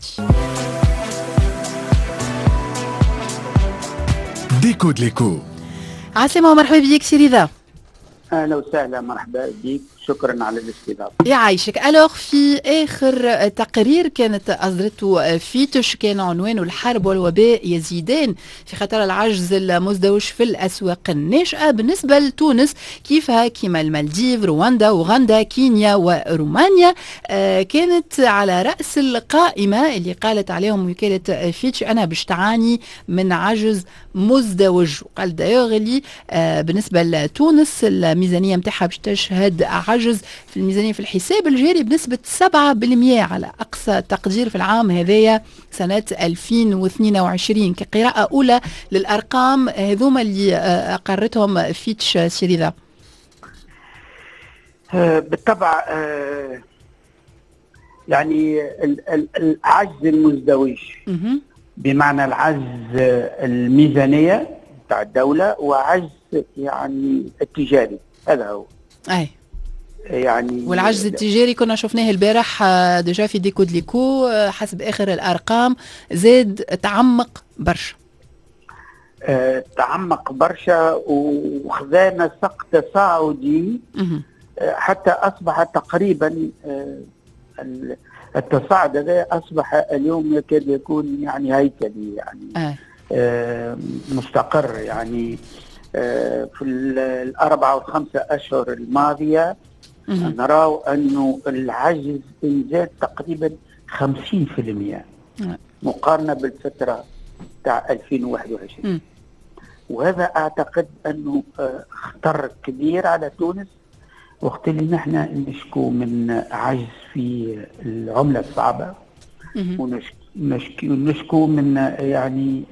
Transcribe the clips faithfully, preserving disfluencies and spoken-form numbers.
parti. ديكود ليكو. عسلامة ومرحبا بيك سي رضا. اهلا وسهلا، مرحبا بك، شكرا على الاستضافه. يعيشك. الوغ في اخر تقرير كانت اصدرته فيتش كان عنوانه الحرب والوباء يزيدان في خطر العجز المزدوج في الاسواق الناشئه بالنسبه لتونس، كيفها كيما المالديف، رواندا، اوغندا، كينيا ورومانيا. آه كانت على راس القائمه اللي قالت عليهم وكاله فيتش انا باش تعاني من عجز مزدوج. وقال دايوغ اللي آه بالنسبه لتونس الميزانيه نتاعها باش تشهد عجز في الميزانيه في الحساب الجاري بنسبه سبعة بالمئة على اقصى تقدير في العام هذايا سنه ألفين واثنين وعشرين. كقراءه اولى للارقام هذوما اللي آه اقرتهم فيتش سيريذا. آه بالطبع آه يعني العجز المزدوج بمعنى العجز الميزانيه تاع الدوله وعجز يعني التجاري، هذا هو. اي يعني والعجز التجاري كنا شفناه البارح ديجا في ديكود ليكو، حسب اخر الارقام زاد تعمق برشا. أه تعمق برشا وخذانا سقف تصاعدي أه حتى اصبح تقريبا أه التصاعد هذا اصبح اليوم يكاد يكون يعني هيكلي، يعني أه. أه مستقر، يعني أه في الاربعه والخمسه اشهر الماضيه نراو انه العجز زاد تقريبا خمسين بالمئة مقارنه بالفتره تاع ألفين وواحد وعشرين. م. وهذا اعتقد انه خطر كبير على تونس، وقت اللي نحن نشكو من عجز في العمله الصعبه، ونشكو من يعني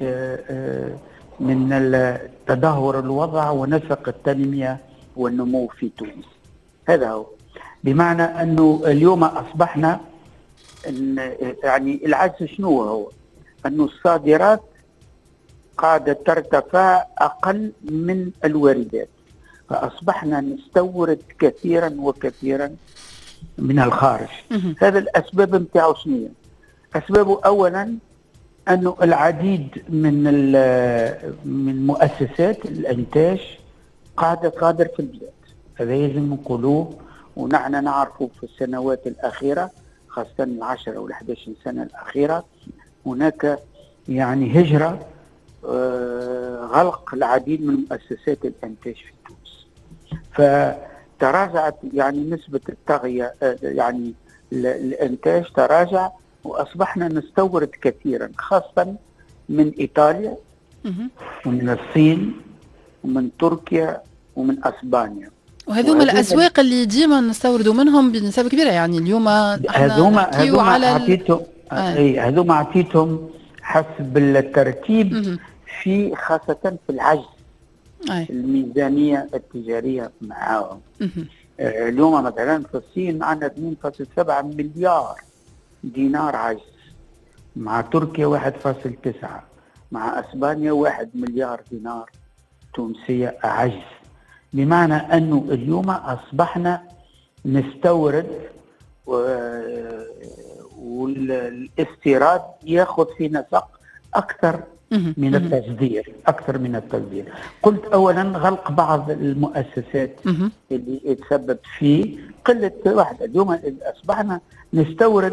من تدهور الوضع ونسق التنميه والنمو في تونس. هذا هو، بمعنى انه اليوم اصبحنا إن يعني العجز شنو هو؟ انه الصادرات قاعده ترتفع اقل من الواردات، فاصبحنا نستورد كثيرا وكثيرا من الخارج. هذا الاسباب نتاعو شنو؟ اسبابه اولا انه العديد من من مؤسسات الانتاج قاعده صادر في البلاد، هذا لازم نقولوه. ونحن نعرفه في السنوات الأخيرة خاصة العشرة والأحد عشر سنة الأخيرة هناك يعني هجرة آه غلق العديد من مؤسسات الإنتاج في تونس، فتراجعت يعني نسبة التغذية آه يعني الإنتاج تراجع، وأصبحنا نستورد كثيرا خاصة من إيطاليا ومن الصين ومن تركيا ومن أسبانيا. وهذوما الاسواق اللي ديما نستوردوا منهم بنسبه كبيره، يعني اليوم هذوما هذوما على عطيتهم اي هذوما عطيتهم حسب الترتيب في خاصه في العجز أي. الميزانيه التجاريه معاهم. آه اليوم مثلا في الصين عندنا اثنين فاصلة سبعة مليار دينار عجز، مع تركيا واحد فاصلة تسعة، مع اسبانيا واحد مليار دينار تونسيه عجز. بمعنى أنه اليوم أصبحنا نستورد والاستيراد يأخذ في نسق أكثر من التصدير أكثر من التصدير. قلت أولا غلق بعض المؤسسات اللي يتسبب في قلة واحدة. اليوم أصبحنا نستورد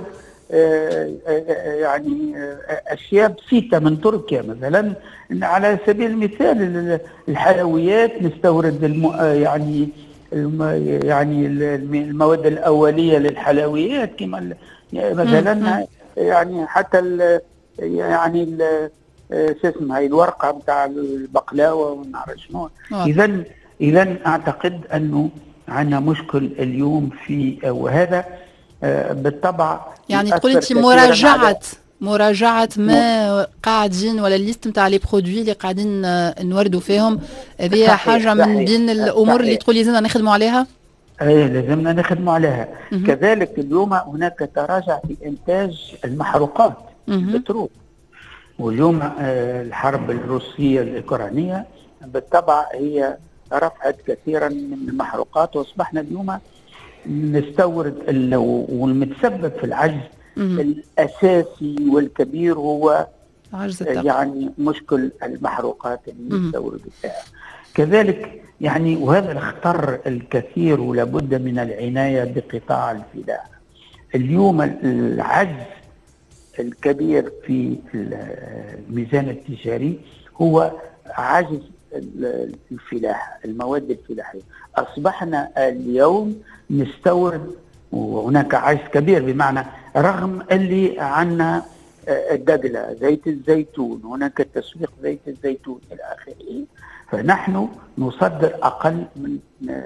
يعني اشياء بسيطه من تركيا، مثلا على سبيل المثال الحلويات نستورد الم... يعني الم... يعني المواد الاوليه للحلويات كما مثلا يعني حتى ال... يعني ال... شو اسمها هي الورقه بتاع البقلاوه ونعرف شنو. اذا اذا اعتقد انه عندنا مشكل اليوم في، وهذا بالطبع يعني تقول انت مراجعه مراجعه ما قاعدين ولا الليست نتاع لي برودوي اللي قاعدين نوردوا فيهم، هذه حاجه من بين الامور صحيح. اللي تقول لازمنا نخدموا عليها. اي لازمنا نخدموا عليها. م- كذلك اليوم هناك تراجع في انتاج المحروقات البترول، واليوم الحرب الروسيه الاوكرانيه بالطبع هي رفعت كثيرا من المحروقات، واصبحنا اليوم نستورد، والمتسبب في العجز الأساسي والكبير هو عجز يعني مشكل المحروقات اللي نستورد فيها. كذلك يعني وهذا الخطر الكثير ولابد من العناية بقطاع الفلاحة. اليوم العجز الكبير في الميزان التجاري هو عجز الفلاحة، المواد الفلاحية. أصبحنا اليوم نستورد وهناك عجز كبير، بمعنى رغم اللي عنا الدقلة، زيت الزيتون، هناك تسويق زيت الزيتون إلى آخره، فنحن نصدر أقل من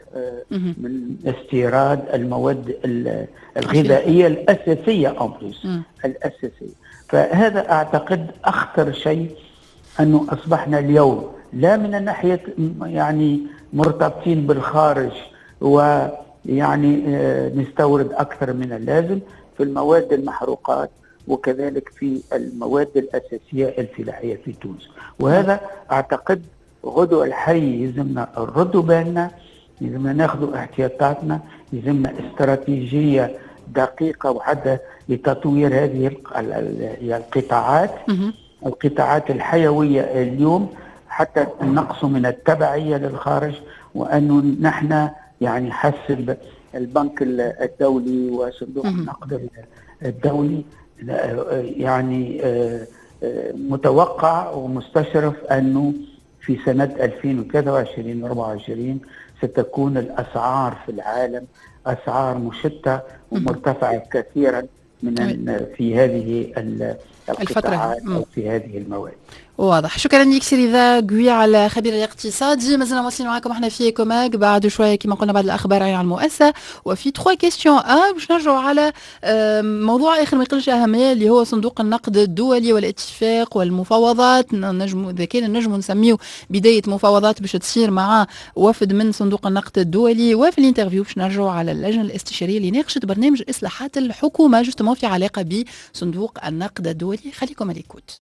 من استيراد المواد الغذائية الأساسية أمبليس الأساسية. فهذا أعتقد أخطر شيء، أنه أصبحنا اليوم لا من الناحية يعني مرتبطين بالخارج ويعني نستورد أكثر من اللازم في المواد المحروقات وكذلك في المواد الأساسية الفلاحية في تونس. وهذا أعتقد غدو الحي يلزمنا نردوا بالنا، يلزمنا ناخذوا احتياطاتنا، يلزمنا استراتيجية دقيقة وحتى لتطوير هذه القطاعات القطاعات الحيوية اليوم، حتى نقص من التبعية للخارج، وأنه نحن يعني حسب البنك الدولي وصندوق النقد الدولي يعني متوقع ومستشرف أنه في سنة ألفين وثلاثة وعشرين وأربعة وعشرين ستكون الأسعار في العالم أسعار مشتة ومرتفعة كثيرا من في هذه القطاعات أو في هذه المواد. واضح. شكرا لك سي رضا قويع خبير الاقتصادي. مازلنا واصلين معكم احنا في كوماك بعد شويه كما قلنا بعد الاخبار عن المؤسسه، وفي ثلاث كيستيون ا باش نرجعوا على موضوع اخر ما يقلش اهميه اللي هو صندوق النقد الدولي والاتفاق والمفاوضات. نجم اذا كان نجم نسميه بدايه مفاوضات باش تصير مع وفد من صندوق النقد الدولي. وفي الانترفيو باش نرجعوا على اللجنه الاستشاريه اللي ناقشت برنامج اصلاحات الحكومه جوستمون في علاقه بصندوق النقد الدولي. خليكم على الكوت.